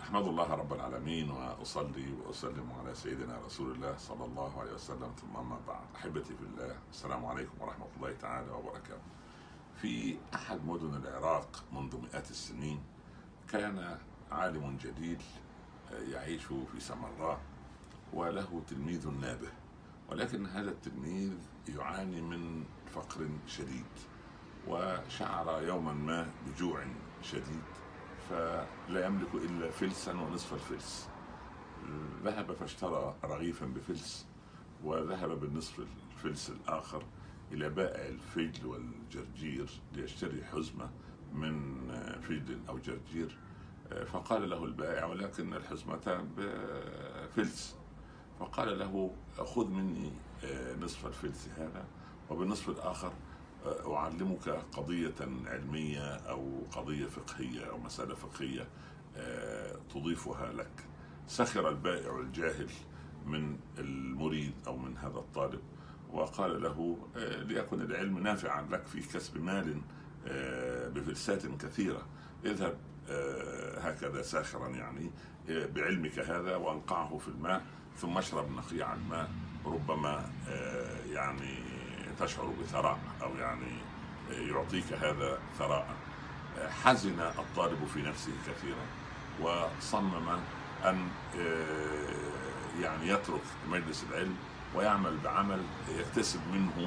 أحمد الله رب العالمين وأصلي وأسلم على سيدنا رسول الله صلى الله عليه وسلم، ثم أما بعد. أحبتي في الله، السلام عليكم ورحمة الله تعالى وبركاته. في أحد مدن العراق منذ مئات السنين كان عالم جليل يعيش في سمراء، وله تلميذ نابه، ولكن هذا التلميذ يعاني من فقر شديد، وشعر يوما ما بجوع شديد، فلا يملك إلا فلسا ونصف الفلس. ذهب فاشترى رغيفا بفلس، وذهب بالنصف الفلس الآخر إلى بائع الفجل والجرجير ليشتري حزمة من فجل أو جرجير. فقال له البائع: ولكن الحزمة بفلس. فقال له: خذ مني نصف الفلس هذا، وبالنصف الآخر أعلمك قضية علمية أو قضية فقهية أو مسألة فقهية تضيفها لك. سخر البائع الجاهل من المريد أو من هذا الطالب، وقال له: ليكن العلم نافعا لك في كسب مال بفلسات كثيرة، اذهب هكذا ساخرا يعني بعلمك هذا، وانقعه في الماء، ثم اشرب نقيع الماء، ربما يعني تشعر بثراء، أو يعني يعطيك هذا ثراء. حزن الطالب في نفسه كثيرا، وصمم أن يعني يترك مجلس العلم ويعمل بعمل يكتسب منه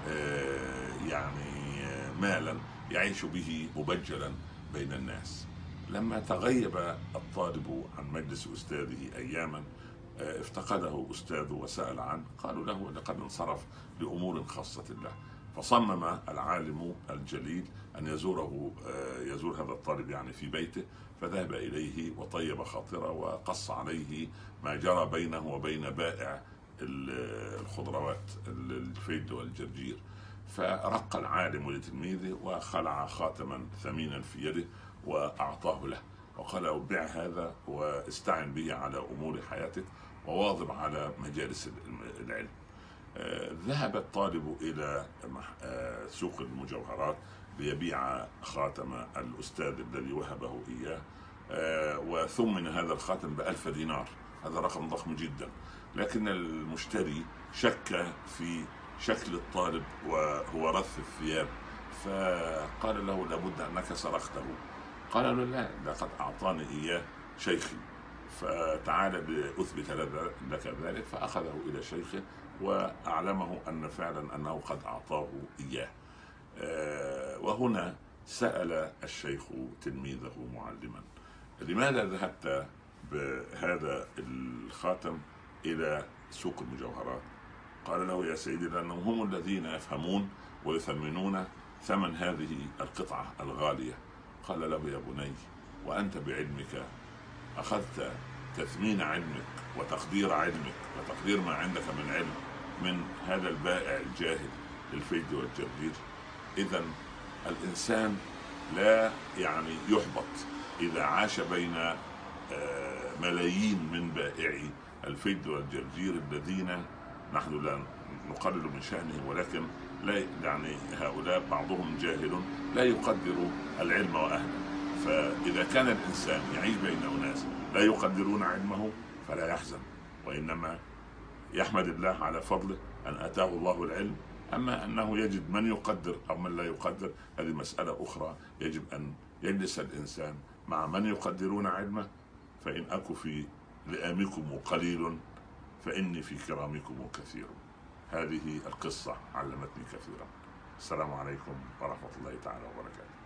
يعني مالا يعيش به مبجلا بين الناس. لما تغيب الطالب عن مجلس أستاذه أياما، افتقده أستاذه وسأل عنه، قالوا له: لقد انصرف لأمور خاصة له. فصمم العالم الجليل أن يزور هذا الطالب يعني في بيته، فذهب إليه وطيب خاطره وقص عليه ما جرى بينه وبين بائع الخضروات الفجل والجرجير. فرق العالم لتلميذه وخلع خاتما ثمينا في يده وأعطاه له، وقال له: بع هذا واستعن به على أمور حياتك، وواظب على مجالس العلم. ذهب الطالب إلى سوق المجوهرات ليبيع خاتم الأستاذ الذي وهبه إياه، وثمن هذا الخاتم ب1000 دينار. هذا رقم ضخم جدا، لكن المشتري شك في شكل الطالب وهو رث الثياب، فقال له: لابد أنك سرقته. قال له: لا، لقد أعطاني إياه شيخي، فتعال لأثبت لك ذلك. فأخذه إلى شيخه وأعلمه أن فعلا أنه قد أعطاه إياه. وهنا سأل الشيخ تلميذه معلما: لماذا ذهبت بهذا الخاتم إلى سوق المجوهرات؟ قال له: يا سيدي، لأنهم هم الذين يفهمون ويثمنون ثمن هذه القطعة الغالية. قال له: يا بني، وأنت بعلمك أخذت تثمين علمك وتقدير علمك وتقدير ما عندك من علم من هذا البائع الجاهل للفجل والجرجير. إذن الإنسان لا يعني يحبط إذا عاش بين ملايين من بائعي الفجل والجرجير الذين نحن لا نقلل من شأنهم، ولكن لا يعني هؤلاء بعضهم جاهل لا يقدر العلم وأهله. فإذا كان الإنسان يعيش بين أناس لا يقدرون علمه فلا يحزن، وإنما يحمد الله على فضله أن أتاه الله العلم. أما أنه يجد من يقدر أو من لا يقدر، هذه مسألة أخرى. يجب أن يجلس الإنسان مع من يقدرون علمه، فإن أكو في لئامكم قليل فإني في كرامكم كثير. هذه القصة علمتني كثيرا. السلام عليكم ورحمة الله تعالى وبركاته.